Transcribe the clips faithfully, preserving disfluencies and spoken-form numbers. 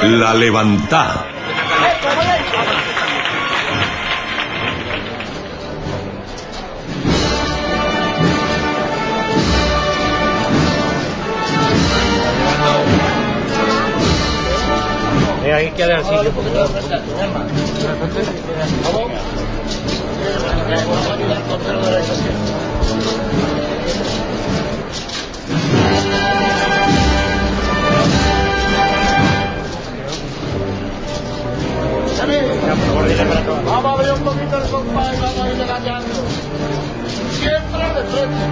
La Levantá. Eh, ahí queda el sitio. Vamos a ver un poquito el compás y vamos a ir engañando. Siempre de frente.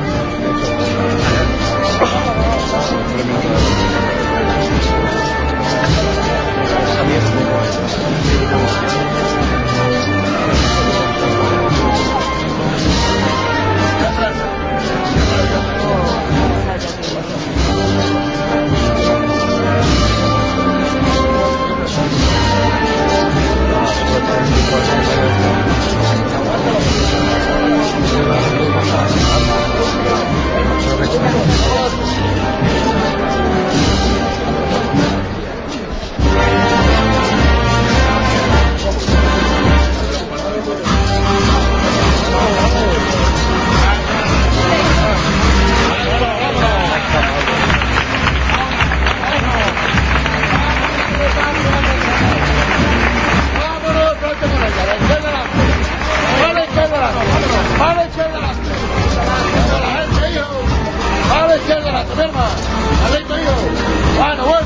Bueno, bueno.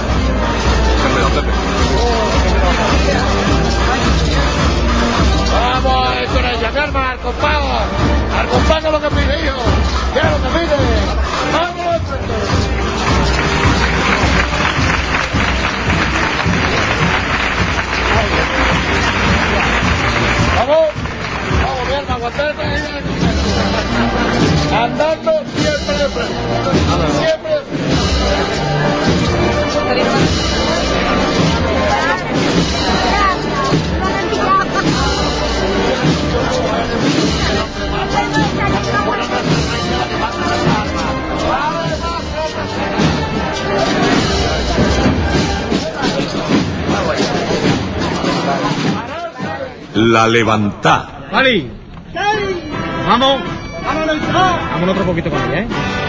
Vamos a ir con ella, mi hermano, al compás. Al compás que es lo que pide, hijo. ¿Qué es lo que pide? Vámonos, frente. Vamos. Vamos, mi hermano, aguantate. Andando siempre de frente. Siempre de frente. La Levantá. ¡Vale! ¡Vamos! Vamos otro poquito con ella, ¿eh?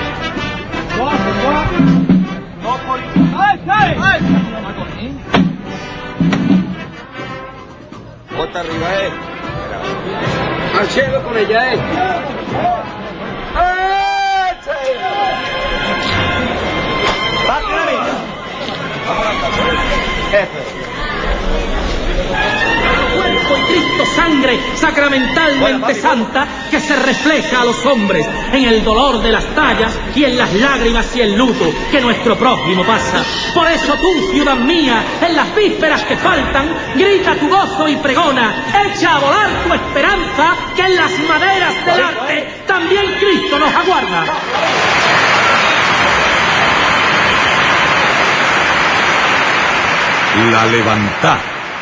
Bota arriba, eh. Al cielo con ella, eh. Cuerpo y Cristo sangre sacramentalmente santa que se refleja a los hombres en el dolor de las tallas y en las lágrimas y el luto que nuestro prójimo pasa. Por eso tú, ciudad mía, en las vísperas que faltan, grita tu gozo y pregona, echa a volar tu esperanza, que en las maderas del arte también Cristo nos aguarda. La Levantá.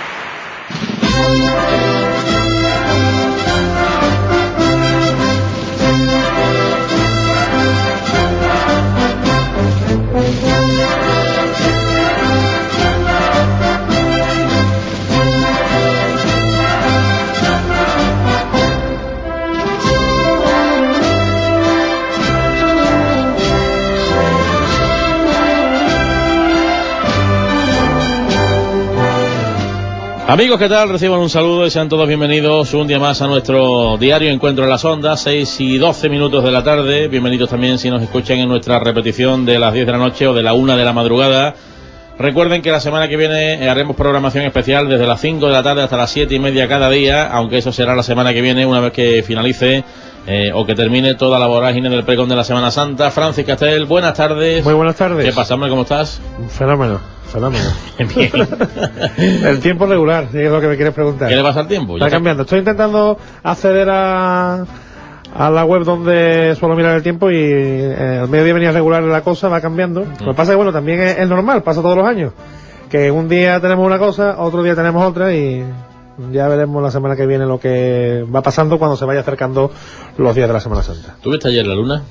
Amigos, ¿qué tal? Reciban un saludo y sean todos bienvenidos un día más a nuestro diario Encuentro en las Ondas, seis y doce minutos de la tarde. Bienvenidos también si nos escuchan en nuestra repetición de las diez de la noche o de la una de la madrugada. Recuerden que la semana que viene haremos programación especial desde las cinco de la tarde hasta las siete y media cada día, aunque eso será la semana que viene una vez que finalice eh, o que termine toda la vorágine del pregón de la Semana Santa. Francis Castel, buenas tardes. Muy buenas tardes. ¿Qué pasa, hombre? ¿Cómo estás? Un fenómeno, fenómeno. Bien. El tiempo regular, si es lo que me quieres preguntar. ¿Qué le pasa al tiempo? Está cambiando. Estoy intentando acceder a, a la web donde suelo mirar el tiempo y eh, al mediodía venía regular la cosa, va cambiando. Mm. Lo que pasa es que, bueno, también es, es normal, pasa todos los años. Que un día tenemos una cosa, otro día tenemos otra y ya veremos la semana que viene lo que va pasando cuando se vaya acercando los días de la Semana Santa. ¿Tú viste ayer la luna?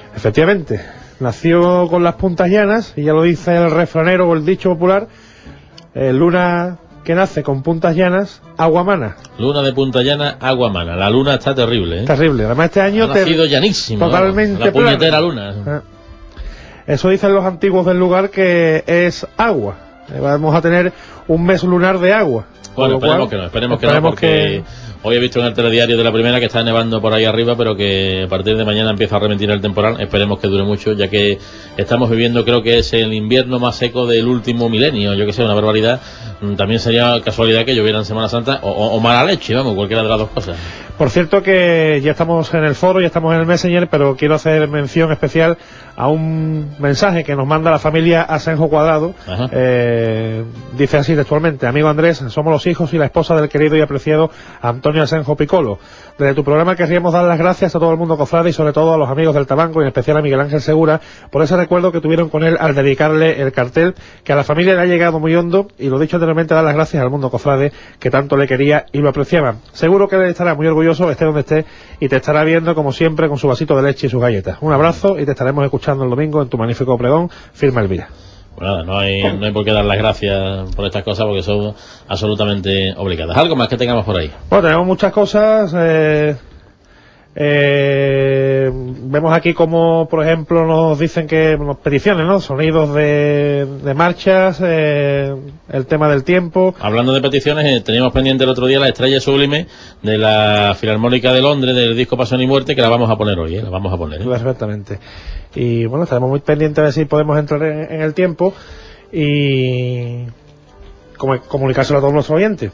Efectivamente. Nació con las puntas llanas, y ya lo dice el refranero o el dicho popular, eh, luna que nace con puntas llanas, agua mana. Luna de punta llana, agua mana. La luna está terrible, ¿eh? Terrible. Además este año... Ha nacido llanísimo. Totalmente ¿no? La puñetera plana. luna. Ah. Eso dicen los antiguos del lugar, que es agua. Eh, vamos a tener un mes lunar de agua. Bueno, esperemos cual, que no, esperemos, esperemos que no, porque que... hoy he visto en el telediario de la primera que está nevando por ahí arriba, pero que a partir de mañana empieza a rementir el temporal. Esperemos que dure mucho, ya que estamos viviendo, creo que es el invierno más seco del último milenio. Yo que sé, una barbaridad. También sería casualidad que lloviera en Semana Santa, o, o, o mala leche, vamos, cualquiera de las dos cosas. Por cierto que ya estamos en el foro, ya estamos en el Messenger, pero quiero hacer mención especial a un mensaje que nos manda la familia Asenjo Cuadrado. Eh, dice así textualmente: amigo Andrés, somos los hijos y la esposa del querido y apreciado Antonio Asenjo Piccolo. Desde tu programa querríamos dar las gracias a todo el mundo cofrade y sobre todo a los amigos del Tabanco, y en especial a Miguel Ángel Segura, por ese recuerdo que tuvieron con él al dedicarle el cartel, que a la familia le ha llegado muy hondo, y lo dicho anteriormente, dar las gracias al mundo cofrade que tanto le quería y lo apreciaba. Seguro que él estará muy orgulloso, esté donde esté, y te estará viendo como siempre con su vasito de leche y sus galletas. Un abrazo, y te estaremos escuchando el domingo en tu magnífico pregón. Firma Elvira. Pues nada, no hay, no hay por qué dar las gracias por estas cosas, porque son absolutamente obligadas. ¿Algo más que tengamos por ahí? Bueno, tenemos muchas cosas. Eh, eh, vemos aquí como, por ejemplo, nos dicen que nos peticiones, ¿no? Sonidos de, de marchas, eh, el tema del tiempo. Hablando de peticiones, eh, teníamos pendiente el otro día la estrella sublime de la Filarmónica de Londres, del disco Pasión y Muerte, que la vamos a poner hoy, ¿eh? La vamos a poner, ¿eh? Exactamente. Y bueno, estaremos muy pendientes de ver si podemos entrar en, en el tiempo y como, comunicárselo a todos nuestros oyentes.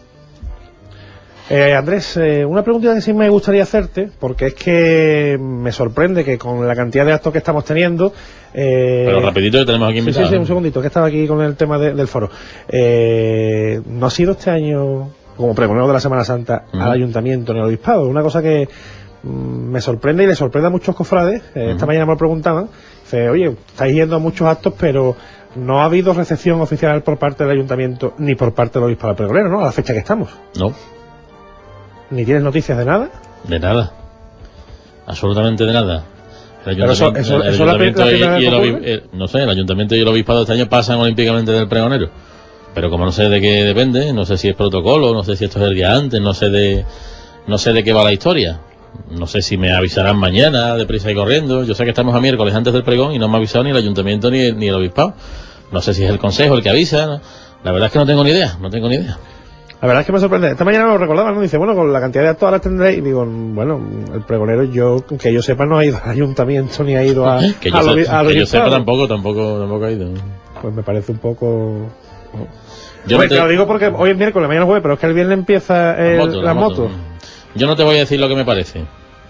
Eh, Andrés, eh, una pregunta que sí me gustaría hacerte, porque es que me sorprende que con la cantidad de actos que estamos teniendo... Eh, Pero rapidito que tenemos aquí invitado. Sí, sí, sí, un segundito, que estaba aquí con el tema de, del foro. Eh, ¿No ha sido este año, como pregonero de la Semana Santa, uh-huh. al Ayuntamiento ni al Obispado? Una cosa que mm, me sorprende y le sorprende a muchos cofrades. Eh, uh-huh. Esta mañana me lo preguntaban. Dice, oye, estáis yendo a muchos actos, pero no ha habido recepción oficial por parte del Ayuntamiento ni por parte del Obispado pregonero, ¿no? A la fecha que estamos. No. ¿Ni tienes noticias de nada? De nada. Absolutamente de nada. El Pero eso, eso, el eso ayuntamiento la, la y, y el, el, el, no sé, el ayuntamiento y el obispado este año pasan olímpicamente del pregonero. Pero como no sé de qué depende, no sé si es protocolo, no sé si esto es el día antes, no sé de no sé de qué va la historia. No sé si me avisarán mañana, deprisa y corriendo. Yo sé que estamos a miércoles antes del pregón y no me ha avisado ni el ayuntamiento ni el, ni el obispado. No sé si es el consejo el que avisa, ¿no? La verdad es que no tengo ni idea, no tengo ni idea. La verdad es que me sorprende. Esta mañana me lo recordaba, ¿no? Dice, bueno, con la cantidad de actos ahora tendréis. Y digo, bueno, el pregonero, yo, que yo sepa, no ha ido al ayuntamiento ni ha ido a. que yo, a lo, sé, a que yo sepa, tampoco, tampoco, tampoco ha ido. Pues me parece un poco. Yo Bueno, no te... te lo digo porque hoy es miércoles, mañana es jueves, pero es que el viernes empieza el, la moto. La moto. Yo no te voy a decir lo que me parece.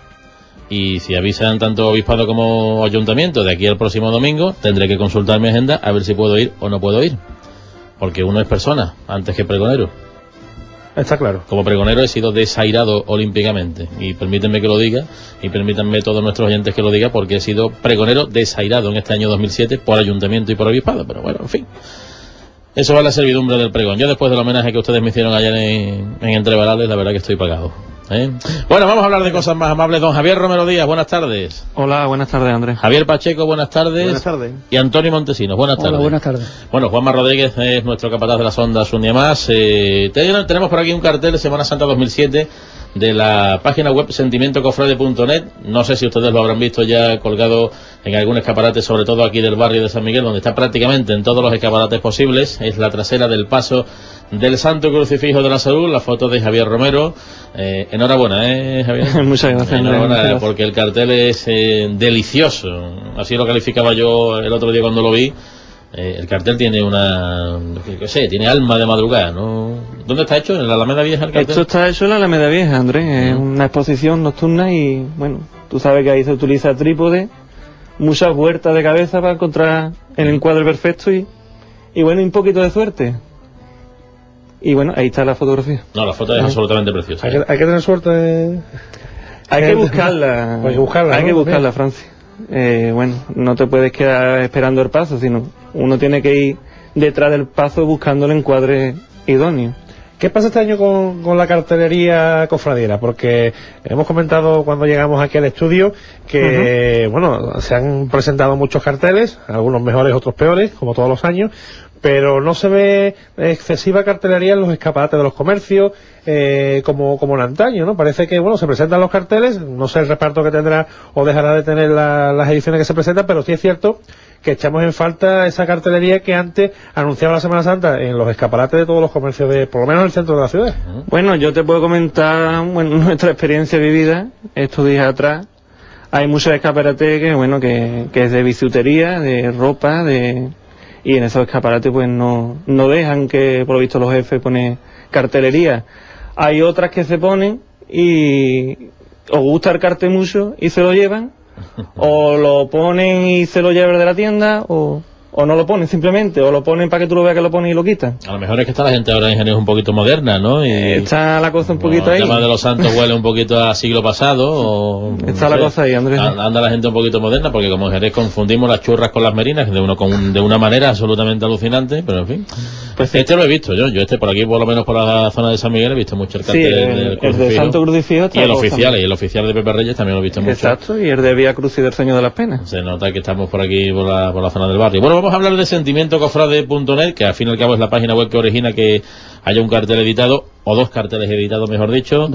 Y si avisan tanto obispado como ayuntamiento de aquí al próximo domingo, tendré que consultar mi agenda a ver si puedo ir o no puedo ir. Porque uno es persona antes que pregonero. Está claro. Como pregonero he sido desairado olímpicamente, y permítanme que lo diga, y permítanme todos nuestros oyentes que lo diga, porque he sido pregonero desairado en este año dos mil siete por ayuntamiento y por obispado, pero bueno, en fin. Eso va a la servidumbre del pregón. Yo, después del homenaje que ustedes me hicieron ayer en, en Entrevarales, la verdad que estoy pagado, ¿eh? Bueno, vamos a hablar de cosas más amables. Don Javier Romero Díaz, buenas tardes. Hola, buenas tardes, Andrés. Javier Pacheco, buenas tardes. Buenas tardes. Y Antonio Montesinos, buenas tardes. Hola, buenas tardes. Bueno, Juanma Rodríguez es nuestro capataz de las ondas un día más. Eh, tenemos por aquí un cartel de Semana Santa dos mil siete de la página web sentimiento cofrade punto net. No sé si ustedes lo habrán visto ya colgado en algún escaparate, sobre todo aquí del barrio de San Miguel, donde está prácticamente en todos los escaparates posibles. Es la trasera del paso del Santo Crucifijo de la Salud, la foto de Javier Romero. Eh, enhorabuena, ¿eh, Javier? Muchas gracias. Enhorabuena, gracias. Porque el cartel es eh, delicioso. Así lo calificaba yo el otro día cuando lo vi. Eh, el cartel tiene una, qué sé, tiene alma de madrugada, ¿no? ¿Dónde está hecho? ¿En la Alameda Vieja el cartel? Esto está hecho en la Alameda Vieja, Andrés. Es uh-huh. una exposición nocturna y, bueno, tú sabes que ahí se utiliza trípode, muchas vueltas de cabeza para encontrar el encuadre perfecto y, y bueno, un poquito de suerte. Y bueno, ahí está la fotografía. No, la foto es uh-huh. absolutamente preciosa. Hay que, hay que tener suerte. De... Hay que buscarla. Hay que buscarla, Hay ¿no? que buscarla, Francia. Eh, bueno, no te puedes quedar esperando el paso, sino uno tiene que ir detrás del paso buscando el encuadre idóneo. ¿Qué pasa este año con, con la cartelería cofradiera? Porque hemos comentado cuando llegamos aquí al estudio que, uh-huh. bueno, se han presentado muchos carteles, algunos mejores, otros peores, como todos los años, pero no se ve excesiva cartelería en los escaparates de los comercios, eh, como, como en antaño, ¿no? Parece que, bueno, se presentan los carteles, no sé el reparto que tendrá o dejará de tener la, las ediciones que se presentan, pero sí es cierto que echamos en falta esa cartelería que antes anunciaba la Semana Santa en los escaparates de todos los comercios, de por lo menos en el centro de la ciudad. Bueno, yo te puedo comentar, bueno, nuestra experiencia vivida estos días atrás. Hay muchos escaparates que, bueno, que, que es de bisutería, de ropa, de... y en esos escaparates pues no, no dejan que, por lo visto, los jefes ponen cartelería. Hay otras que se ponen y os gusta el cartel mucho y se lo llevan, o lo ponen y se lo llevan de la tienda, o, o no lo ponen simplemente, o lo ponen para que tú lo veas que lo ponen y lo quitan. A lo mejor es que está la gente ahora en ingeniería un poquito moderna, ¿no? Y está la cosa un poquito ahí. El tema de los santos huele un poquito a siglo pasado, o... Está no la sé, cosa ahí, Andrés. Anda la gente un poquito moderna, porque como en Jerez confundimos las churras con las merinas, de, uno con, de una manera absolutamente alucinante, pero en fin. Pues este sí. Lo he visto yo, yo este por aquí, por lo menos por la zona de San Miguel, he visto mucho el cartel sí, del el, el de Santo Crucifijo. Y el oficial, y el oficial de Pepe Reyes también lo he visto mucho. Exacto, y el de Vía Cruz y del Señor de las Penas. Se nota que estamos por aquí, por la, por la zona del barrio. Bueno, vamos a hablar de sentimiento cofrade punto net, que al fin y al cabo es la página web que origina que haya un cartel editado, o dos carteles editados, mejor dicho.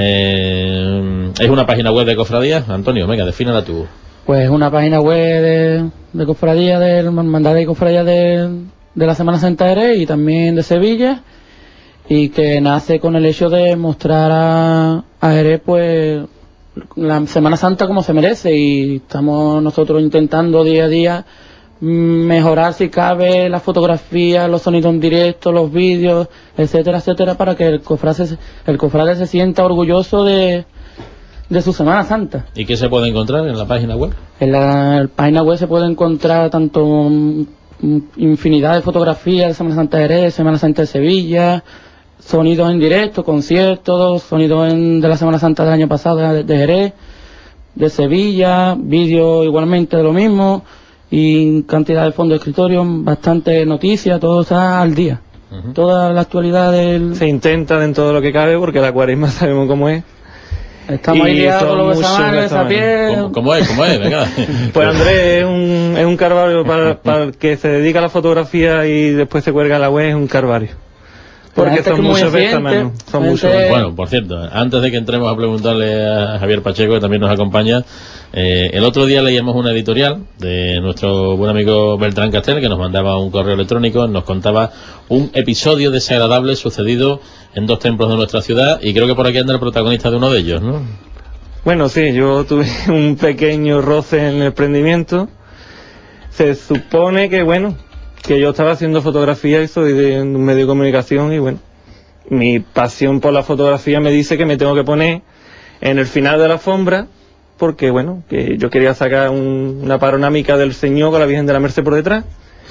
Eh, es una página web de cofradías. Antonio, venga, defínala tú. Pues una página web de, de cofradía, del Hermandad de Cofradía de, de la Semana Santa de Jerez y también de Sevilla, y que nace con el hecho de mostrar a, a Jerez pues la Semana Santa como se merece, y estamos nosotros intentando día a día mejorar si cabe la fotografía, los sonidos en directo, los vídeos, etcétera, etcétera, para que el cofrade, el cofrade se sienta orgulloso de, de su Semana Santa. ¿Y qué se puede encontrar en la página web? En la, la página web se puede encontrar tanto um, infinidad de fotografías de Semana Santa de Jerez, Semana Santa de Sevilla, sonidos en directo, conciertos, sonidos en, de la Semana Santa del año pasado de, de Jerez, de Sevilla, vídeos igualmente de lo mismo, y cantidad de fondos de escritorio, bastante noticias, todo está al día. Uh-huh. Toda la actualidad del... Se intenta dentro de lo que cabe, porque la cuaresma sabemos cómo es. Estamos ahí liados con los besamanos, esa piel... ¿Cómo, ¿Cómo es? ¿Cómo es? Venga. Pues Andrés, es un, es un calvario para, para el que se dedica a la fotografía y después se cuelga a la web, es un calvario. Porque son muchos besamanos. Son muchos. Bueno, por cierto, antes de que entremos a preguntarle a Javier Pacheco, que también nos acompaña, eh, el otro día leíamos una editorial de nuestro buen amigo Beltrán Castel, que nos mandaba un correo electrónico, nos contaba un episodio desagradable sucedido en dos templos de nuestra ciudad, y creo que por aquí anda el protagonista de uno de ellos, ¿no? Bueno, sí, yo tuve un pequeño roce en el prendimiento. Se supone que, bueno, que yo estaba haciendo fotografía y soy de un medio de comunicación, y bueno, mi pasión por la fotografía me dice que me tengo que poner en el final de la alfombra, porque bueno, que yo quería sacar un, una panorámica del Señor con la Virgen de la Merced por detrás,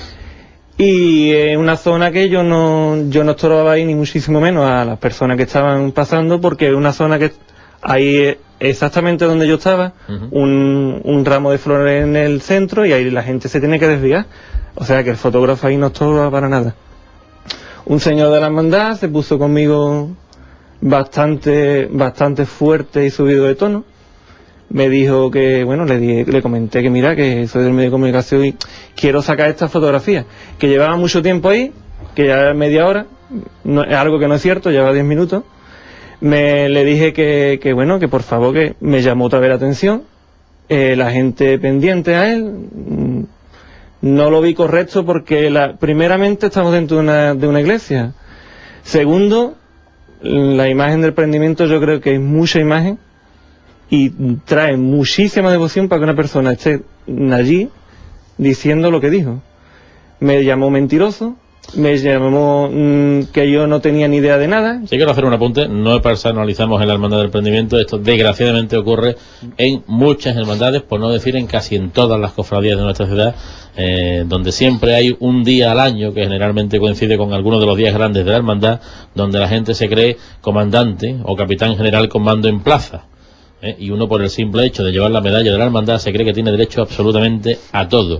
y en una zona que yo no yo no estorbaba ahí, ni muchísimo menos a las personas que estaban pasando, porque es una zona que ahí exactamente donde yo estaba, uh-huh. un, un ramo de flores en el centro, y ahí la gente se tiene que desviar. O sea que el fotógrafo ahí no estorba para nada. Un señor de la hermandad se puso conmigo bastante bastante fuerte y subido de tono. Me dijo que, bueno, le, di, le comenté que mira, que soy del medio de comunicación y quiero sacar esta fotografía. Que llevaba mucho tiempo ahí, que ya era media hora, no, es algo que no es cierto, lleva diez minutos. Me le dije que, que, bueno, que por favor, que me llamó otra vez la atención. Eh, la gente pendiente a él... No lo vi correcto porque la, primeramente estamos dentro de una, de una iglesia. Segundo, la imagen del prendimiento yo creo que es mucha imagen y trae muchísima devoción para que una persona esté allí diciendo lo que dijo. Me llamó mentiroso, me llamó mmm, que yo no tenía ni idea de nada. Sí, quiero hacer un apunte, no personalizamos en la hermandad del prendimiento, esto desgraciadamente ocurre en muchas hermandades, por no decir en casi en todas las cofradías de nuestra ciudad, eh, donde siempre hay un día al año que generalmente coincide con algunos de los días grandes de la hermandad, donde la gente se cree comandante o capitán general con mando en plaza, eh, y uno por el simple hecho de llevar la medalla de la hermandad se cree que tiene derecho absolutamente a todo.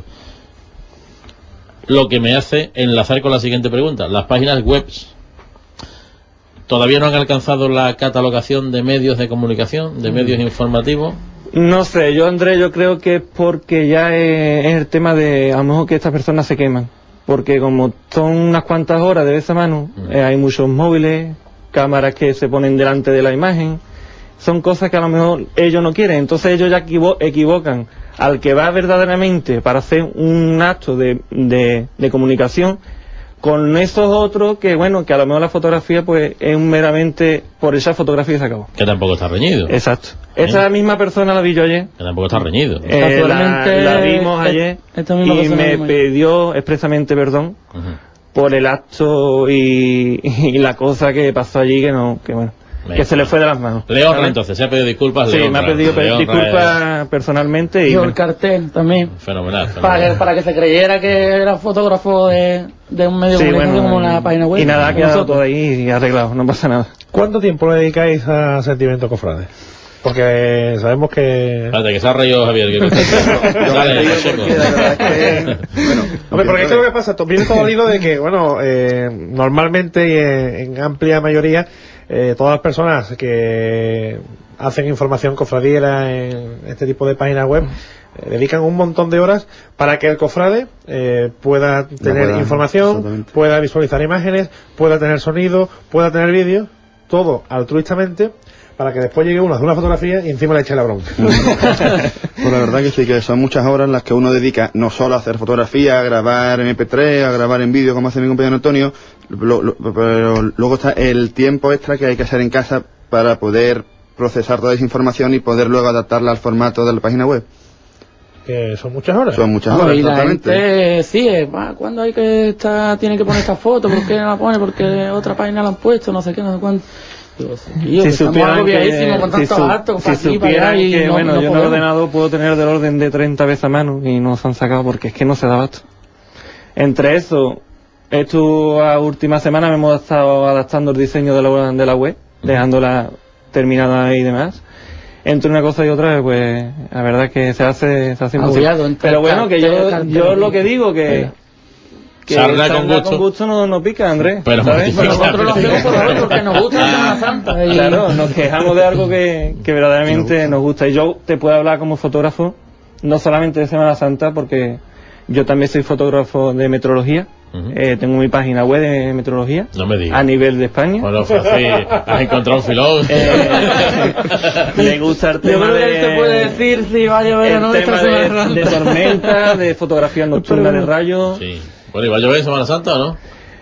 Lo que me hace enlazar con la siguiente pregunta. Las páginas web todavía no han alcanzado la catalogación de medios de comunicación, de medios informativos. No sé, yo Andrés, yo creo que es porque ya es, es el tema de a lo mejor que estas personas se queman. porque como son unas cuantas horas de besamanos, eh, hay muchos móviles, cámaras que se ponen delante de la imagen, son cosas que a lo mejor ellos no quieren, entonces ellos ya equivo equivocan al que va verdaderamente para hacer un acto de, de, de comunicación con esos otros que, bueno, que a lo mejor la fotografía pues es un meramente por esa fotografía y se acabó. Que tampoco está reñido. Exacto. ¿Eh? Esta misma persona la vi yo ayer. Que tampoco está reñido. Eh, la, la vimos ayer esta misma y me misma. pidió expresamente perdón uh-huh. por el acto y, y la cosa que pasó allí que no, que bueno. Venga. Que se le fue de las manos. León, ¿sabes? Entonces, se ha pedido disculpas. Sí, León, me ha pedido León, disculpas León, personalmente. Y yo el cartel también. Fenomenal. fenomenal. Para, que, para que se creyera que era fotógrafo de, de un medio sí, comunicación bueno, como una página web. Y nada, ha quedado todo ahí y arreglado, no pasa nada. ¿Cuánto tiempo le dedicáis a Sentimiento Cofrade? Porque sabemos que... Espérate, que se ha reído Javier. Que... Dale, porque la verdad es que... Bueno, hombre, porque es que lo que pasa, viene todo al hilo de que, bueno, eh, normalmente y en, en amplia mayoría, eh, todas las personas que hacen información cofradiera en este tipo de páginas web eh, dedican un montón de horas para que el cofrade eh, pueda tener pueda, información, pueda visualizar imágenes, pueda tener sonido, pueda tener vídeo, todo altruistamente, para que después llegue uno a hacer una fotografía y encima le eche la bronca. Pues la verdad que sí, que son muchas horas las que uno dedica no solo a hacer fotografía, a grabar en eme pe tres, a grabar en vídeo como hace mi compañero Antonio, lo, lo, pero luego está el tiempo extra que hay que hacer en casa para poder procesar toda esa información y poder luego adaptarla al formato de la página web. Que son muchas horas. Son muchas no, horas, y exactamente. La gente sí, ¿cuándo hay que estar, tiene que poner esta foto? ¿Por qué no la pone? Porque otra página la han puesto, no sé qué, no sé cuánto. Digo, sí, si supieran que, con si, su, actos, si supieran y que no, bueno, no yo podemos. en el ordenador puedo tener del orden de treinta veces a mano y no se han sacado porque es que no se da abasto. Entre eso, esto a última semana me hemos estado adaptando el diseño de la, de la web, dejándola terminada y demás. Entre una cosa y otra, pues la verdad es que se hace, se hace imposible. Pero bueno, que yo, yo lo que digo que... que sarna con gusto. con gusto no, no pica, Andrés. Pero ¿sabes? Nosotros lo hacemos por favor porque nos gusta la Semana Santa. Y... Claro, nos quejamos de algo que, que verdaderamente nos gusta. Y yo te puedo hablar como fotógrafo, no solamente de Semana Santa, porque yo también soy fotógrafo de meteorología. Uh-huh. eh, tengo mi página web de meteorología. No me digas. A nivel de España. Bueno, Francis, has encontrado un filón. Eh, me gusta el tema yo creo que de... él te puede decir si va a llover o no. El tema de, de tormenta, de fotografía nocturna de rayos. Sí. Bueno, ¿y va a llover en Semana Santa o no?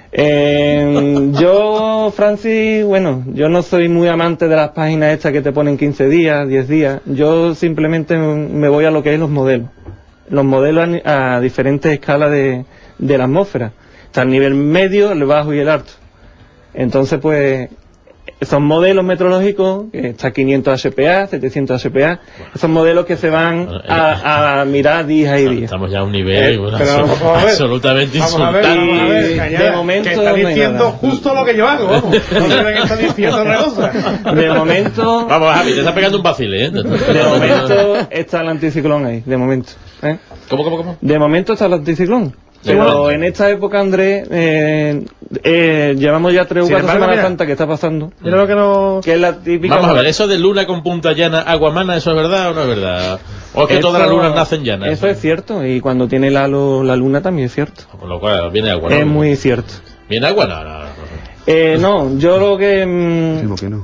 Eh, yo, Francis, bueno, yo no soy muy amante de las páginas estas que te ponen quince días, diez días. Yo simplemente me voy a lo que es los modelos. Los modelos a, a diferentes escalas de, de la atmósfera. Está el nivel medio, el bajo y el alto. Entonces, pues, son modelos meteorológicos, que está quinientos H P A, setecientos H P A, son modelos que se van a, a mirar día y día. Estamos ya a un nivel eh, bueno, pero absolut, vamos a ver, absolutamente vamos a ver, insultante. vamos a ver, cañada, de momento que está diciendo no justo lo que yo hago, vamos. No sé que está diciendo otra cosa. De momento... Vamos, Javi, te está pegando un vacile, ¿eh? De momento está el anticiclón ahí, de momento. ¿eh? ¿Cómo, cómo, cómo? De momento está el anticiclón. Sí, Pero bueno. en esta época, Andrés, eh, eh, llevamos ya tres o cuatro Semanas Santa que está pasando. Mira lo que no... Que es la típica... Vamos a ver, eso de luna con punta llana, aguamana, ¿eso es verdad o no es verdad? ¿O es que eso, todas las lunas nacen llanas? Eso es cierto, y cuando tiene la, lo, la luna también es cierto. Con lo cual, viene agua, ¿no? Es muy cierto. ¿Viene agua? No, no, no. Eh, no, yo lo que... Mmm, ¿Cómo que no?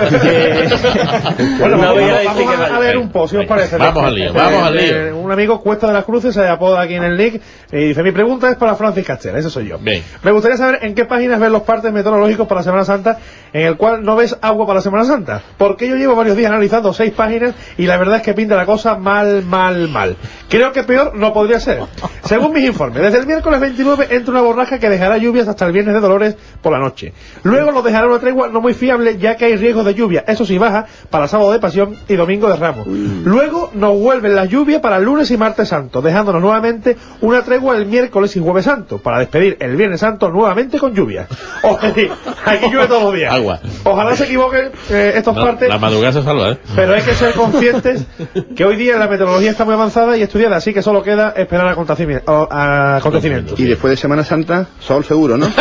que Bueno, no vamos, voy a vamos, decir vamos que a, a ver un poco, si os parece. Vamos al lío, vamos al lío. Eh, un amigo, Cuesta de las Cruces, se apoda aquí en el link y dice: mi pregunta es para Francis Castell, ese soy yo. Bien. Me gustaría saber en qué páginas ves los partes meteorológicos para la Semana Santa en el cual no ves agua para la Semana Santa. Porque yo llevo varios días analizando seis páginas y la verdad es que pinta la cosa mal, mal, mal. Creo que peor no podría ser. Según mis informes, desde el miércoles veintinueve entra una borraja que dejará lluvias hasta el viernes de Dolores por la noche. Luego lo dejará una tregua no muy fiable ya que hay riesgo de lluvia. Eso sí, baja para sábado de Pasión y domingo de Ramos. Luego nos vuelven las lluvias para el lunes y martes santo, dejándonos nuevamente una tregua el miércoles y jueves santo, para despedir el viernes santo nuevamente con lluvia. O decir, aquí llueve todos los días. Agua. Ojalá se equivoquen eh, estos No, partes. la madrugada se salva, ¿eh? Pero hay que ser conscientes que hoy día la meteorología está muy avanzada y estudiada, así que solo queda esperar acontecimientos. acontecimientos. Y después de Semana Santa, sol seguro, ¿no?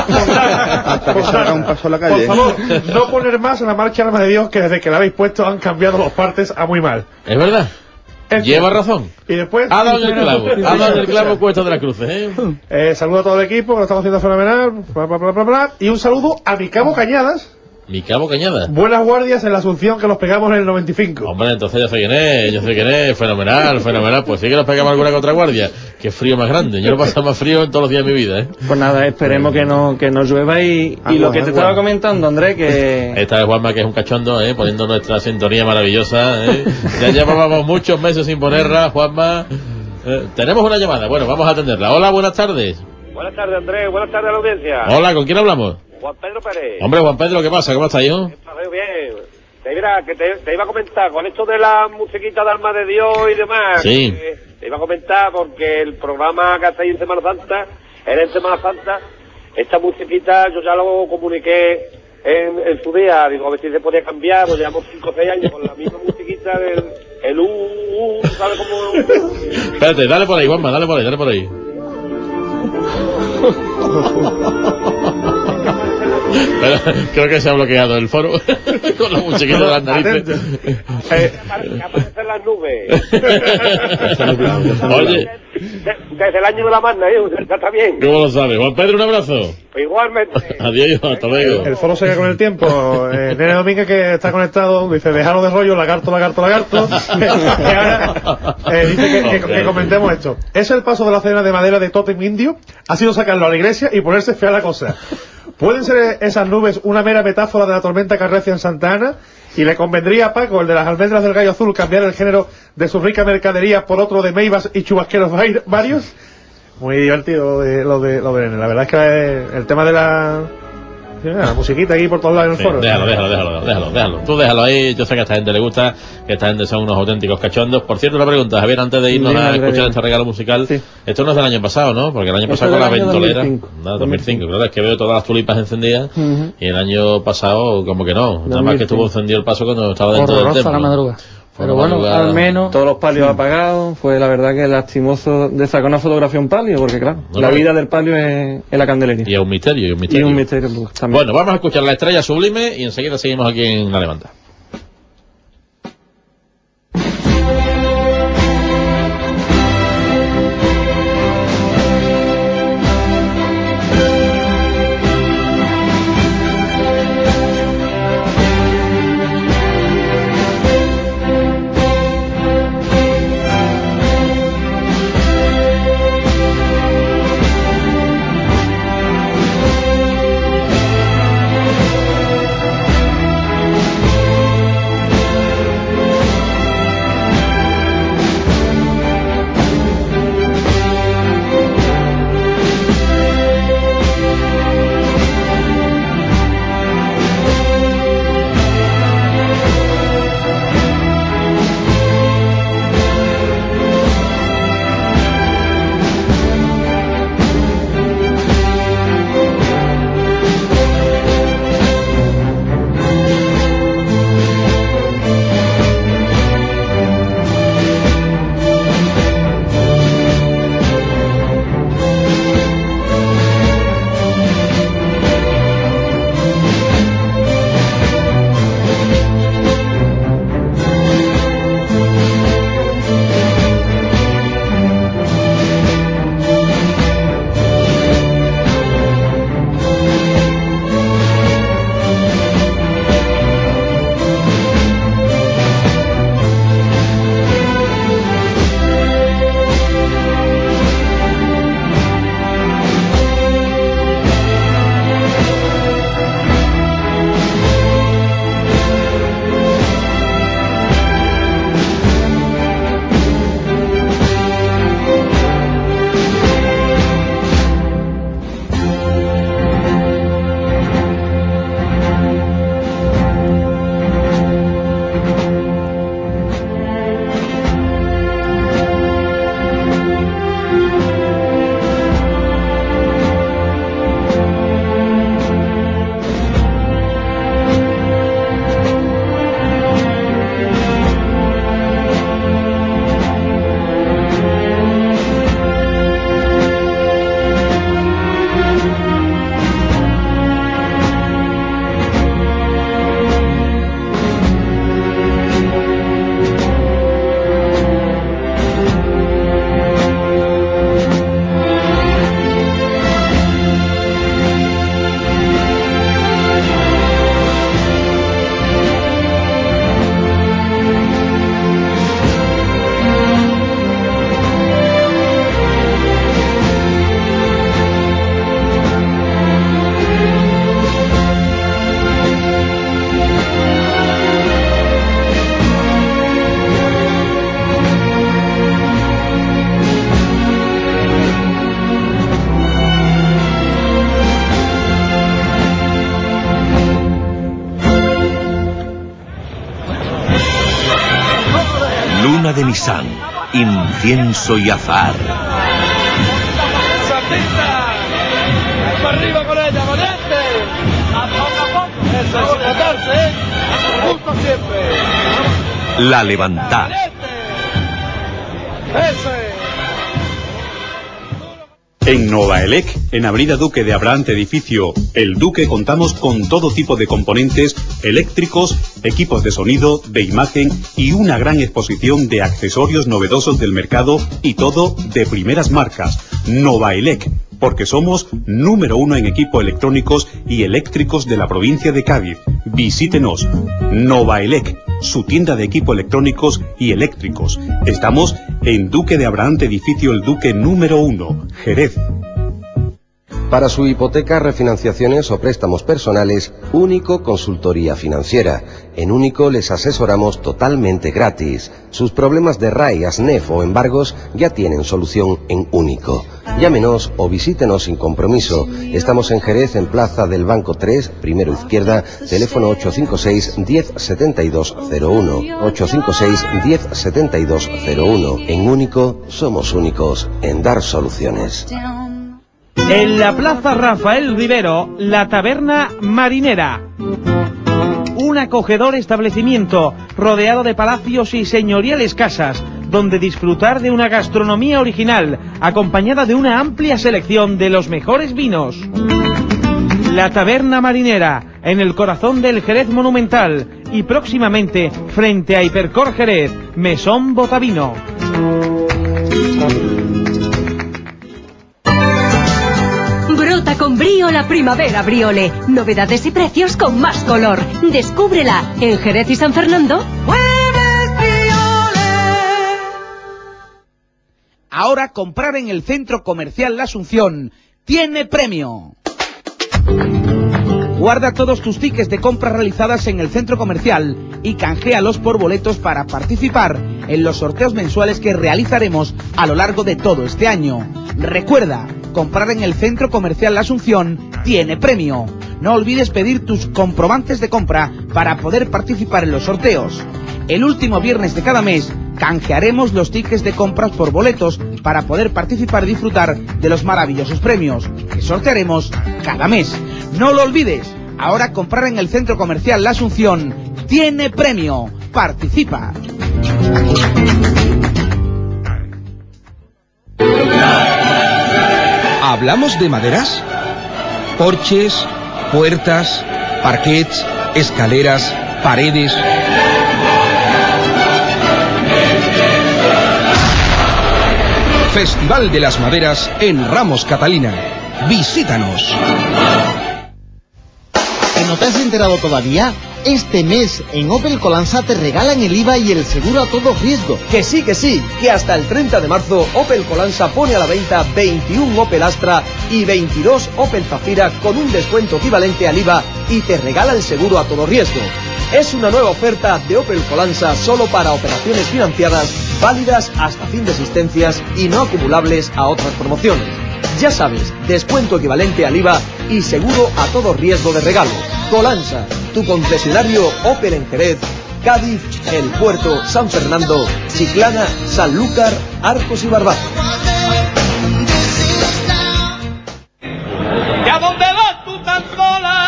Hasta que salga un paso a la calle. Por favor, no poner más en la marcha Armas de Dios, que desde que la habéis puesto han cambiado los partes a muy mal. ¿Es verdad? Es Lleva cierto. razón. Y después... Ha dado en el clavo. Ha dado en el clavo Cuesta de la Cruz, ¿eh? Eh, saludo a todo el equipo, que lo estamos haciendo fenomenal. Bla, bla, bla, bla, bla. Y un saludo a mi cabo Cañadas. Mi cabo Cañada. Buenas guardias en la Asunción, que los pegamos en el noventa y cinco. Hombre, entonces yo sé quién es, yo sé quién es, fenomenal, fenomenal. Pues sí que nos pegamos alguna contraguardia. Qué frío más grande. Yo no he pasado más frío en todos los días de mi vida, ¿eh? Pues nada, esperemos que no, que no llueva y, Agua, y lo que te agua. estaba comentando, Andrés, que... Esta es Juanma, que es un cachondo, ¿eh? Poniendo nuestra sintonía maravillosa, ¿eh? Ya llevábamos muchos meses sin ponerla, Juanma. Eh, tenemos una llamada, bueno, vamos a atenderla. Hola, buenas tardes. Buenas tardes, Andrés. Buenas tardes a la audiencia. Hola, ¿con quién hablamos? Juan Pedro Pérez. Hombre, Juan Pedro, ¿qué pasa? ¿Cómo estás, hijo? Bien. Te, mira, que te, te iba a comentar, con esto de la musiquita de Alma de Dios y demás, Sí. que te iba a comentar porque el programa que hacéis en Semana Santa, era en Semana Santa, esta musiquita yo ya lo comuniqué en, en su día, digo, a ver si se podía cambiar, pues llevamos cinco o seis años con la misma musiquita del el U, U, ¿sabes cómo? Espérate, dale por ahí, Juanma, dale por ahí, dale por ahí. Pero, creo que se ha bloqueado el foro con la musiquita de las narices. Eh, que aparecen las nubes. Oye, De- desde el año de la magna, ¿eh? Ya está bien. ¿cómo lo sabes? Juan Pedro, un abrazo. Igualmente. Adiós, hijo, hasta luego. El foro sigue con el tiempo. Eh, Nene Domínguez, que está conectado, dice, déjalo de rollo, lagarto, lagarto, lagarto. Y ahora eh, dice que, que- que comentemos esto. ¿Es el paso de la cena de madera de tótem indio? Ha sido sacarlo a la iglesia y ponerse fea la cosa. ¿Pueden ser esas nubes una mera metáfora de la tormenta que arrecia en Santa Ana? ¿Y le convendría a Paco, el de las almendras del gallo azul, cambiar el género de su rica mercadería por otro de meivas y chubasqueros vai- varios? Muy divertido lo de, lo de, lo de Nene. La verdad es que el tema de la... La musiquita aquí por todos lados en el Sí, foro. déjalo, déjalo, déjalo, déjalo, déjalo. Tú déjalo ahí, yo sé que a esta gente le gusta, que esta gente son unos auténticos cachondos. Por cierto, una pregunta, Javier, antes de irnos Dime, a Andrés, escuchar dime. este regalo musical, Sí. esto no es del año pasado, ¿no? Porque el año Esto pasado es con la del año ventolera, dos mil cinco. no, dos mil cinco, claro, es que veo todas las tulipas encendidas, Ujú. y el año pasado como que no, nada más que estuvo encendido el paso cuando estaba dentro del Horrorosa templo. la madruga. Fue Pero una bueno, madrugada. al menos... Todos los palios apagados, fue la verdad que lastimoso de sacar una fotografía a un palio, porque claro, No, la no. vida del palio es, es la candelería. Y es un misterio, y un Y misterio. un misterio pues, también. Bueno, vamos a escuchar La Estrella Sublime y enseguida seguimos aquí en La Levanta. Thank Luna de Nisán, incienso y azar. ¡Santita! ¡Para arriba con ella, valiente! ¡A poco a poco! Eso es, sin matarse, ¿eh? ¡Justo siempre! La Levantá. ¡Eso es! En Novaelec, en Avenida Duque de Abraham, edificio El Duque, contamos con todo tipo de componentes eléctricos, equipos de sonido, de imagen y una gran exposición de accesorios novedosos del mercado y todo de primeras marcas. Novaelec, porque somos número uno en equipos electrónicos y eléctricos de la provincia de Cádiz. Visítenos. Novaelec, su tienda de equipos electrónicos y eléctricos. Estamos en Duque de Abraham, edificio El Duque número uno, Jerez. Para su hipoteca, refinanciaciones o préstamos personales, Único Consultoría Financiera. En Único les asesoramos totalmente gratis. Sus problemas de R A I, ASNEF o embargos ya tienen solución en Único. Llámenos o visítenos sin compromiso. Estamos en Jerez, en Plaza del Banco tres, primero izquierda, teléfono ocho cinco seis, diez, setenta y dos cero uno. ocho cinco seis, diez, setenta y dos cero uno. En Único somos únicos en dar soluciones. En la Plaza Rafael Rivero, la Taberna Marinera. Un acogedor establecimiento rodeado de palacios y señoriales casas, donde disfrutar de una gastronomía original, acompañada de una amplia selección de los mejores vinos. La Taberna Marinera, en el corazón del Jerez Monumental y próximamente frente a Hipercor Jerez, Mesón Botavino. Brota con brío la primavera Briole. Novedades y precios con más color. Descúbrela en Jerez y San Fernando. Ahora comprar en el Centro Comercial La Asunción tiene premio. Guarda todos tus tickets de compras realizadas en el centro comercial y canjealos por boletos para participar en los sorteos mensuales que realizaremos a lo largo de todo este año. Recuerda, comprar en el Centro Comercial La Asunción tiene premio. No olvides pedir tus comprobantes de compra para poder participar en los sorteos. El último viernes de cada mes canjearemos los tickets de compras por boletos para poder participar y disfrutar de los maravillosos premios que sortearemos cada mes. No lo olvides, ahora comprar en el Centro Comercial La Asunción tiene premio. Participa. ¿Hablamos de maderas? Porches, puertas, parquets, escaleras, paredes. Festival de las Maderas en Ramos Catalina. Visítanos. ¿Que no te has enterado todavía? Este mes en Opel Colanza te regalan el I V A y el seguro a todo riesgo. Que sí, que sí, que hasta el treinta de marzo Opel Colanza pone a la venta veintiún Opel Astra y veintidós Opel Zafira con un descuento equivalente al I V A y te regala el seguro a todo riesgo. Es una nueva oferta de Opel Colanza solo para operaciones financiadas válidas hasta fin de existencias y no acumulables a otras promociones. Ya sabes, descuento equivalente al I V A y seguro a todo riesgo de regalo. Colanza, tu concesionario Opel en Jerez, Cádiz, El Puerto, San Fernando, Chiclana, Sanlúcar, Arcos y Barbate. ¿Y a dónde vas tú tan sola?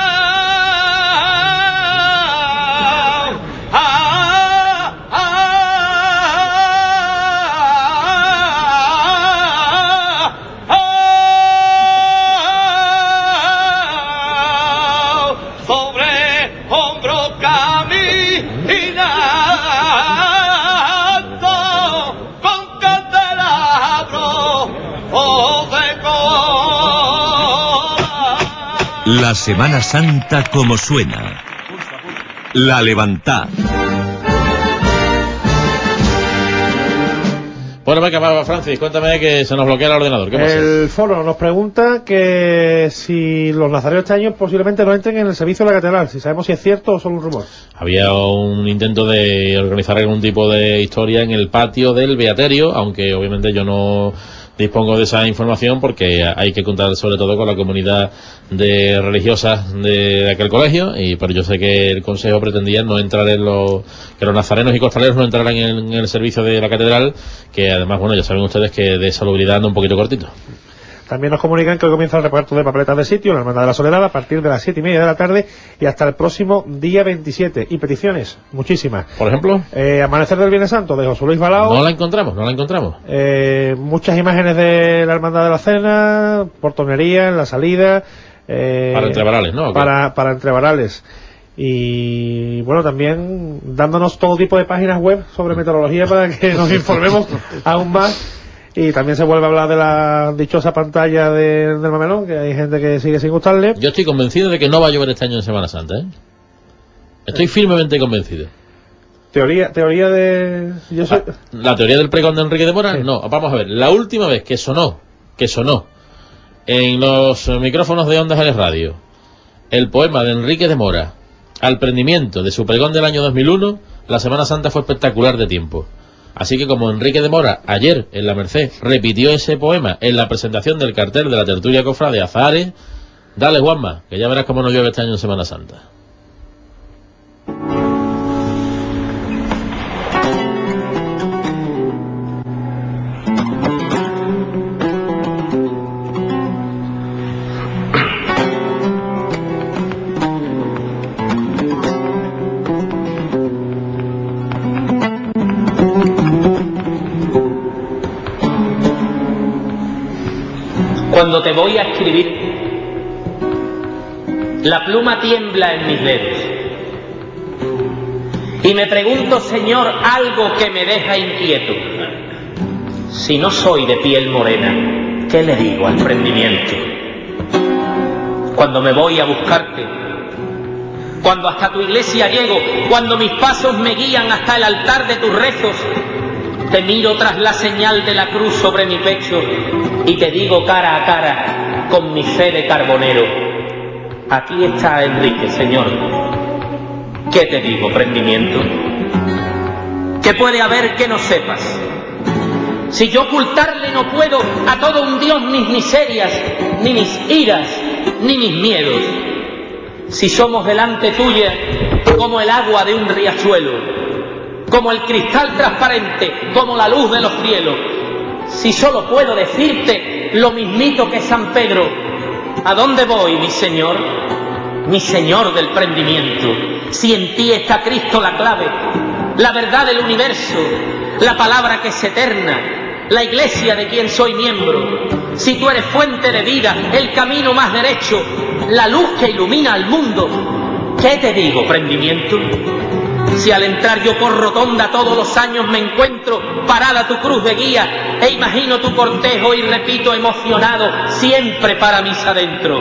La Semana Santa como suena. La Levantá. Bueno, venga, va, Francis, cuéntame que se nos bloquea el ordenador. ¿Qué pasa? El foro nos pregunta que si los nazarenos este año posiblemente no entren en el servicio de la catedral, si sabemos si es cierto o son rumores. Había un intento de organizar algún tipo de historia en el patio del Beaterio, aunque obviamente yo no dispongo de esa información, porque hay que contar sobre todo con la comunidad de religiosas de aquel colegio, y pero yo sé que el Consejo pretendía no entrar en los, que los nazarenos y costaleros no entraran en, en el servicio de la catedral, que además, bueno, ya saben ustedes que de salubridad anda un poquito cortito. También nos comunican que hoy comienza el reparto de papeletas de sitio en la Hermandad de la Soledad a partir de las siete y media de la tarde y hasta el próximo día veintisiete. Y peticiones, muchísimas. Por ejemplo, eh, Amanecer del Viernes Santo de José Luis Balao. No la encontramos, no la encontramos. Eh, muchas imágenes de la Hermandad de la Cena, portonería en la salida. Eh, para entrevarales, ¿no? Para, para entrevarales. Y bueno, también dándonos todo tipo de páginas web sobre meteorología para que nos informemos aún más. Y también se vuelve a hablar de la dichosa pantalla de, del Mamelón, que hay gente que sigue sin gustarle. Yo estoy convencido de que no va a llover este año en Semana Santa, ¿eh? Estoy firmemente convencido. Teoría, teoría de... Yo soy... ah, ¿La teoría del pregón de Enrique de Mora? Sí. No, vamos a ver. La última vez que sonó, que sonó en los micrófonos de Ondas en Radio, el poema de Enrique de Mora al prendimiento de su pregón del año dos mil uno, la Semana Santa fue espectacular de tiempo. Así que como Enrique de Mora ayer en la Merced repitió ese poema en la presentación del cartel de la tertulia cofrade de Azahares, dale, Juanma, que ya verás cómo nos llueve este año en Semana Santa. Cuando te voy a escribir, la pluma tiembla en mis dedos. Y me pregunto, Señor, algo que me deja inquieto. Si no soy de piel morena, ¿qué le digo al prendimiento? Cuando me voy a buscarte, cuando hasta tu iglesia llego, cuando mis pasos me guían hasta el altar de tus rezos, te miro tras la señal de la cruz sobre mi pecho y te digo cara a cara, con mi fe de carbonero, aquí está Enrique, Señor. ¿Qué te digo, prendimiento? ¿Qué puede haber que no sepas? Si yo ocultarle no puedo a todo un Dios mis miserias, ni mis iras, ni mis miedos. Si somos delante tuya como el agua de un riachuelo, como el cristal transparente, como la luz de los cielos. Si solo puedo decirte lo mismito que San Pedro, ¿a dónde voy, mi Señor? Mi Señor del prendimiento. Si en ti está Cristo la clave, la verdad del universo, la palabra que es eterna, la iglesia de quien soy miembro. Si tú eres fuente de vida, el camino más derecho, la luz que ilumina al mundo, ¿qué te digo, prendimiento? Si al entrar yo por rotonda todos los años me encuentro parada tu cruz de guía e imagino tu cortejo y repito emocionado siempre para mis adentro,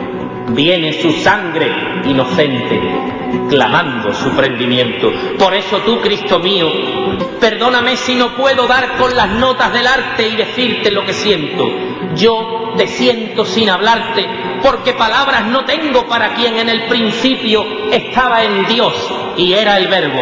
viene su sangre inocente clamando su prendimiento. Por eso tú, Cristo mío, perdóname si no puedo dar con las notas del arte y decirte lo que siento. Yo te siento sin hablarte, porque palabras no tengo para quien en el principio estaba en Dios y era el Verbo.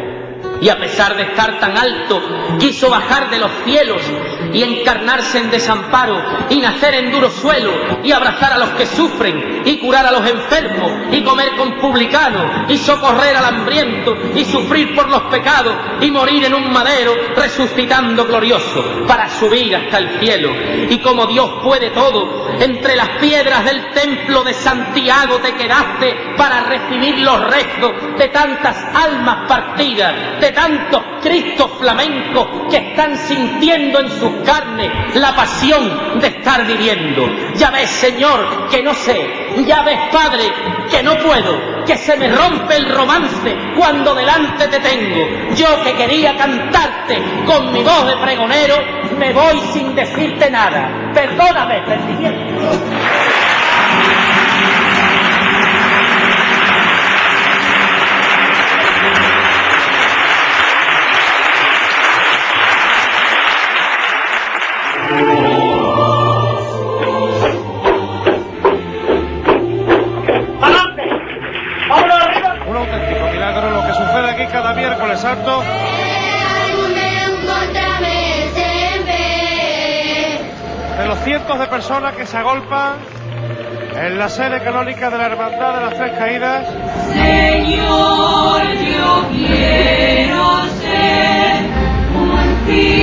Y a pesar de estar tan alto, quiso bajar de los cielos y encarnarse en desamparo y nacer en duro suelo y abrazar a los que sufren y curar a los enfermos y comer con publicanos y socorrer al hambriento y sufrir por los pecados y morir en un madero resucitando glorioso para subir hasta el cielo. Y como Dios puede todo, entre las piedras del templo de Santiago te quedaste para recibir los restos de tantas almas partidas, de tantos Cristos flamencos que están sintiendo en sus carnes la pasión de estar viviendo. Ya ves, Señor, que no sé, ya ves, Padre, que no puedo, que se me rompe el romance cuando delante te tengo. Yo que quería cantarte con mi voz de pregonero, me voy sin decirte nada. Perdóname, prendimiento. Un auténtico milagro lo que sucede aquí cada miércoles santo. cientos de personas que se agolpan en la sede canónica de la Hermandad de las Tres Caídas. Señor, yo quiero ser un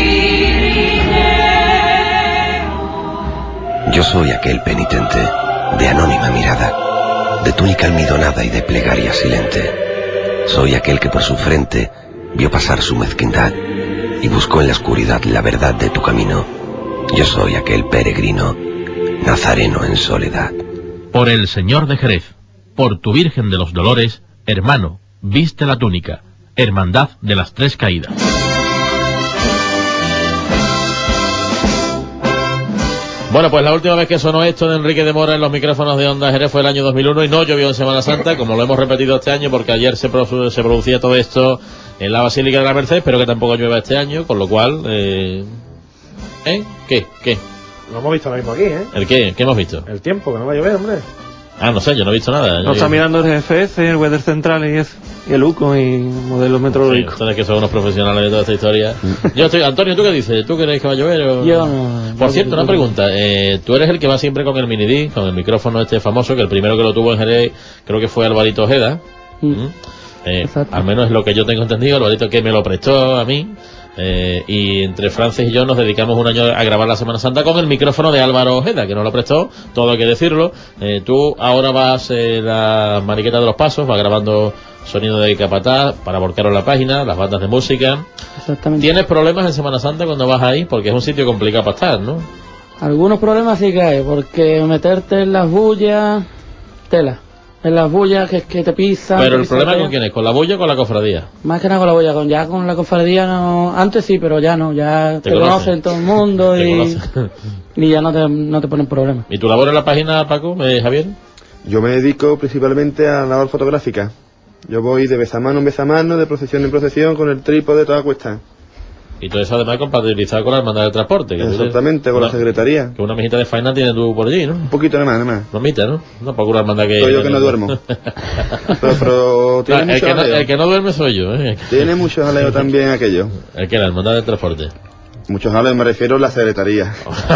cirineo. Yo soy aquel penitente de anónima mirada, de túnica almidonada y de plegaria silente. Soy aquel que por su frente vio pasar su mezquindad y buscó en la oscuridad la verdad de tu camino. Yo soy aquel peregrino, nazareno en soledad. Por el Señor de Jerez, por tu Virgen de los Dolores, hermano, viste la túnica, Hermandad de las Tres Caídas. Bueno, pues la última vez que sonó esto de Enrique de Mora en los micrófonos de Onda Jerez fue el año dos mil uno y no llovió en Semana Santa, como lo hemos repetido este año, porque ayer se, pro se producía todo esto en la Basílica de la Merced, pero que tampoco llueva este año, con lo cual... Eh... ¿Eh? ¿Qué? ¿Qué? Lo hemos visto ahora mismo aquí, ¿eh? ¿El qué? ¿Qué hemos visto? El tiempo, que no va a llover, hombre. Ah, no sé, yo no he visto nada. No está mirando el G F S, el Weather Central y, es, y el U C O y modelos meteorológicos. Sí, ustedes que son unos profesionales de toda esta historia. Yo estoy, Antonio, ¿tú qué dices? ¿Tú crees que va a llover o...? Yo no. Por cierto, una pregunta. Eh, tú eres el que va siempre con el minidisc, con el micrófono este famoso, que el primero que lo tuvo en Jerez creo que fue Alvarito Ojeda. Mm. Eh, al menos es lo que yo tengo entendido, Alvarito que me lo prestó a mí. Eh, y entre Francis y yo nos dedicamos un año a grabar la Semana Santa con el micrófono de Álvaro Ojeda, que nos lo prestó, todo hay que decirlo. Eh, tú ahora vas eh, la mariqueta de los pasos, vas grabando sonido de Capataz para volcarlo en la página, las bandas de música. Exactamente. ¿Tienes problemas en Semana Santa cuando vas ahí? Porque es un sitio complicado para estar, ¿no? Algunos problemas sí que hay, porque meterte en las bullas, tela. En las bullas que, que te pisan. Pero te el problema pisotean. con quién es, ¿con la bulla o con la cofradía? Más que nada con la bulla, con, ya con la cofradía no. Antes sí, pero ya no, ya te, te conocen todo el mundo y, y ya no te, no te ponen problemas. ¿Y tu labor en la página, Paco, eh, Javier? Yo me dedico principalmente a la labor fotográfica. Yo voy de vez a mano en vez a mano, de procesión en procesión, con el trípode toda cuesta. Y todo eso además compatibilizado con la hermandad del transporte. Que Exactamente, con una, la secretaría. Que una mijita de faena tienes tú por allí, ¿no? Un poquito nada más, nada más. Una mijita, ¿no? No, para una hermandad que... Soy yo que no duermo. pero, pero tiene no, el, que no, el que no duerme soy yo, ¿eh? Tiene muchos jaleo también aquello. ¿El que la hermandad del transporte? Muchos jaleo, me refiero a la secretaría.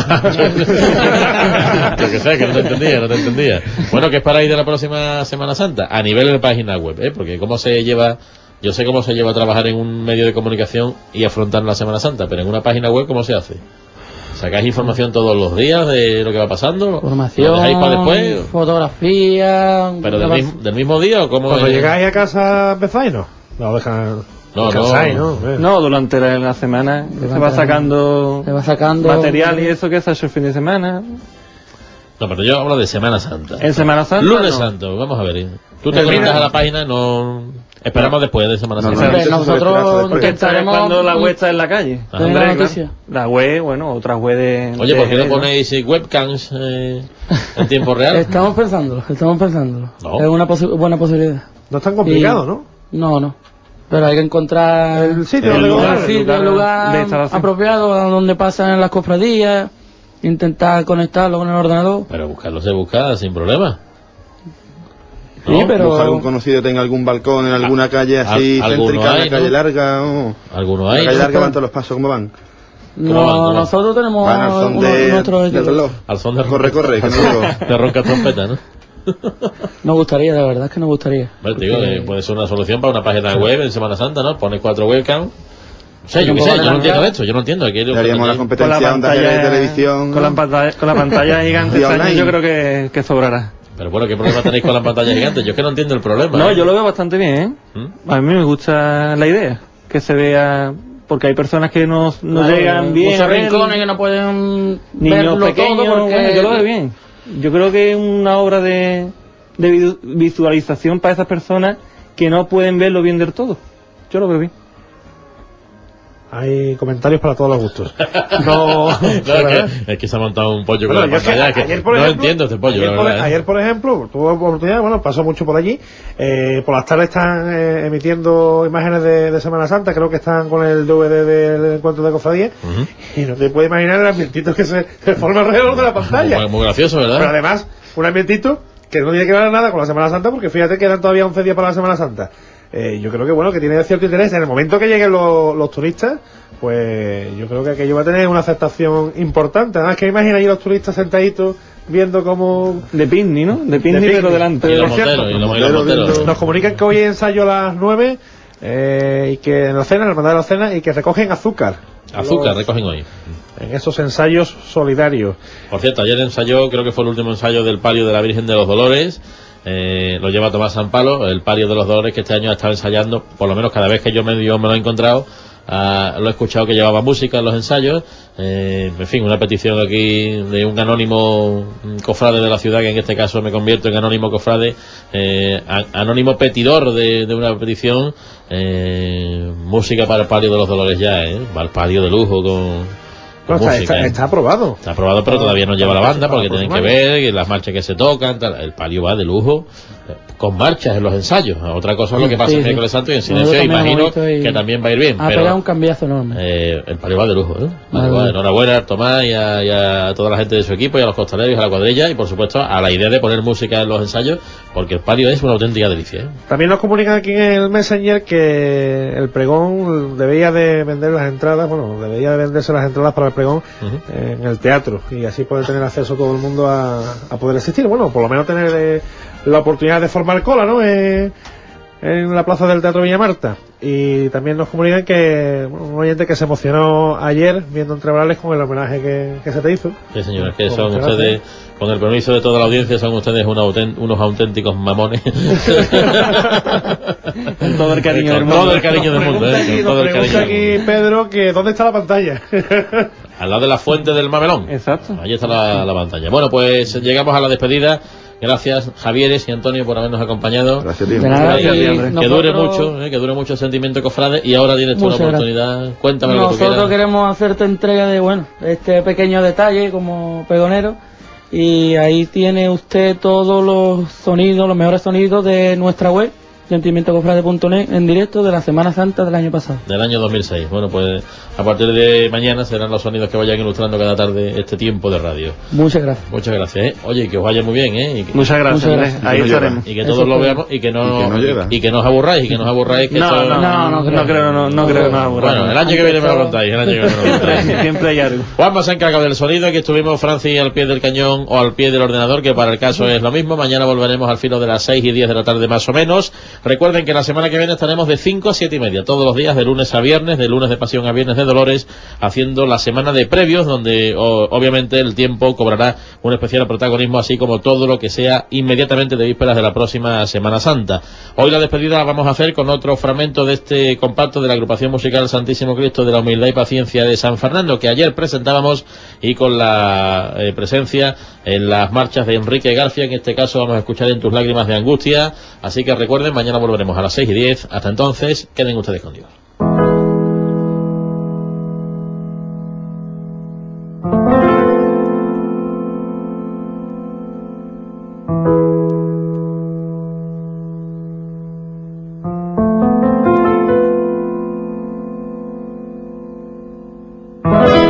Yo que sé, que no te entendía, no te entendía. Bueno, ¿qué es para ir de la próxima Semana Santa? A nivel de página web, ¿eh? Porque cómo se lleva... Yo sé cómo se lleva a trabajar en un medio de comunicación y afrontar la Semana Santa, pero en una página web, ¿cómo se hace? ¿Sacáis información todos los días de lo que va pasando? Información, ¿Lo dejáis para después? Fotografía... ¿Pero del, mismo, del mismo día o cómo? Cuando es? llegáis a casa empezáis, ¿no? No, dejan... No, descansáis, no, ¿no? No, durante la, la semana Durante se va sacando, se va sacando material y eso que se ha hecho el fin de semana. No, pero yo hablo de Semana Santa. En Semana Santa Lunes no. Santo, vamos a ver. Tú te conectas a la página, no... Esperamos después de Semana Santa. No, no, nosotros intentaremos cuando la web está en la calle. Ajá. Hombre, la, claro. La web, bueno, otra web de... Oye, de ¿por qué no Jerez, ponéis eh, webcams eh, en tiempo real? Estamos pensándolo, estamos pensándolo. No. Es una posi buena posibilidad. No es tan complicado, Y... ¿no? No, no. Pero hay que encontrar el sitio, el el lugar, lugar, el sitio, el lugar apropiado a donde pasan las cofradías, intentar conectarlo con el ordenador. Pero buscarlo se busca sin problema. Sí, ¿no? Pero... Buscar algún conocido tenga algún balcón en alguna calle así céntrica, hay, una calle ¿no? larga. Oh. Alguno hay. La calle ¿no? larga van todos los pasos, ¿cómo van? No, van, ¿cómo van? nosotros tenemos van al son uno, de, nuestros del reloj. Al son de corre, corre, que no digo. De ronca trompeta, ¿no? Nos gustaría, la verdad es que nos gustaría. Bueno, digo, eh, puede ser una solución para una página web en Semana Santa, ¿no? Pones cuatro webcams. O sea, yo qué sé, yo no entiendo esto, yo no entiendo. Aquí le haríamos la competencia con onda la pantalla de televisión. Con la pantalla, con la pantalla gigante, año, yo creo que, que sobrará. Pero bueno, ¿qué problema tenéis con la pantalla gigante? Yo es que no entiendo el problema. No, ¿eh? yo lo veo bastante bien, ¿eh? ¿Mm? A mí me gusta la idea, que se vea... Porque hay personas que no, no claro, llegan bien muchos a ver, rincones que no pueden niños verlo pequeños, todo porque... bueno, yo lo veo bien. Yo creo que es una obra de, de visualización para esas personas que no pueden verlo bien del todo. Yo lo veo bien. Hay comentarios para todos los gustos. No, no es, que, es que se ha montado un pollo bueno, con la pantalla. Que ayer, por no ejemplo, entiendo este pollo. Ayer, la por, verdad, ¿eh? ayer por ejemplo, tuve oportunidad, bueno, pasó mucho por allí. Eh, por las tardes están eh, emitiendo imágenes de, de Semana Santa, creo que están con el D V D del de encuentro de cofradía. Uh-huh. Y no te puedes imaginar el ambientito que se, se forma alrededor de la pantalla. Muy, muy gracioso, ¿verdad? Pero además, un ambientito que no tiene que ver nada con la Semana Santa, porque fíjate que eran todavía once días para la Semana Santa. eh, yo creo que bueno, que tiene cierto interés. En el momento que lleguen los, los turistas, pues yo creo que aquello va a tener una aceptación importante. Además, que imagina ahí los turistas sentaditos viendo cómo... De picnic, ¿no? De picnic, pero delante. Y los moteros, y los moteros, moteros. Nos comunican que hoy hay ensayo a las nueve, eh, y que en la cena, en la hermandad de la cena, y que recogen azúcar. Azúcar, los, recogen hoy. En esos ensayos solidarios. Por cierto, ayer ensayó, creo que fue el último ensayo del palio de la Virgen de los Dolores. Eh, lo lleva Tomás San Palo, el palio de los Dolores, que este año ha estado ensayando, por lo menos cada vez que yo me, yo me lo he encontrado, uh, lo he escuchado que llevaba música en los ensayos. Eh, en fin, una petición aquí de un anónimo cofrade de la ciudad, que en este caso me convierto en anónimo cofrade, eh, anónimo petidor de, de una petición, eh, música para el palio de los Dolores ya, eh, va el palio de lujo con... No, está, está, está aprobado. Está aprobado, pero todavía no lleva la banda porque tienen que ver las marchas que se tocan. Tal. El palio va de lujo, con marchas en los ensayos. Otra cosa es lo que pasa sí, el miércoles sí. santo y en silencio, imagino y... que también va a ir bien. Ha pero pegado un cambiazo enorme. Eh, el palio va de lujo, ¿eh? Vale, vale. Enhorabuena a Tomás y a, y a toda la gente de su equipo y a los costaleros y a la cuadrilla y por supuesto a la idea de poner música en los ensayos, porque el palio es una auténtica delicia, ¿eh? También nos comunican aquí en el Messenger que el pregón debía de vender las entradas, bueno, debía de venderse las entradas para el pregón uh-huh. en el teatro y así poder tener acceso todo el mundo a, a poder asistir, bueno, por lo menos tener eh, la oportunidad de formar cola, ¿no? Eh, en la plaza del Teatro Villa Marta. Y también nos comunican que bueno, un oyente que se emocionó ayer viendo Entre Brales con el homenaje que, que se te hizo. Sí, señores, que son ustedes, con el permiso de toda la audiencia, son ustedes una autent- unos auténticos mamones. Con todo el cariño del mundo. Todo el cariño del mundo. Pregunta aquí, todo el cariño aquí Pedro, que ¿dónde está la pantalla? Al lado de la fuente del Mamelón. Exacto. Allí está la, la pantalla. Bueno, pues llegamos a la despedida. Gracias, Javieres y Antonio, por habernos acompañado. Gracias, tío. Gracias, tío. Que nosotros... dure mucho, eh, que dure mucho el sentimiento cofrade. Y ahora tienes tú la oportunidad. Gracias. Cuéntame lo que tú quieras. Nosotros queremos hacerte entrega de, bueno, este pequeño detalle como pregonero. Y ahí tiene usted todos los sonidos, los mejores sonidos de nuestra web, sentimiento cofrade punto net, en directo de la Semana Santa del año pasado. Del año dos mil seis. Bueno, pues a partir de mañana serán los sonidos que vayan ilustrando cada tarde este tiempo de radio. Muchas gracias. Muchas gracias, ¿eh? Oye, que os vaya muy bien, ¿eh? Y que, Muchas gracias, Muchas gracias. Ahí estaremos. Y que todos Eso lo veamos y que no, y que no, y, y que no os aburráis, y que no os aburráis. Que no, esto... no, no, no, no creo, no, no creo que nos aburráis. Bueno, el año que viene me lo contáis, el año que viene me lo contáis. Siempre hay algo. Juanma se encarga del sonido, aquí estuvimos Francis al pie del cañón o al pie del ordenador, que para el caso es lo mismo. Mañana volveremos al filo de las seis y diez de la tarde más o menos. Recuerden que la semana que viene estaremos de cinco a siete y media, todos los días, de lunes a viernes, de lunes de Pasión a viernes de Dolores, haciendo la semana de previos, donde o, obviamente el tiempo cobrará un especial protagonismo, así como todo lo que sea inmediatamente de vísperas de la próxima Semana Santa. Hoy la despedida la vamos a hacer con otro fragmento de este compacto de la agrupación musical Santísimo Cristo de la Humildad y Paciencia de San Fernando, que ayer presentábamos, y con la eh, presencia en las marchas de Enrique García. En este caso vamos a escuchar En tus lágrimas de angustia. Así que recuerden, mañana volveremos a las seis y diez. Hasta entonces, queden ustedes con Dios. Bye.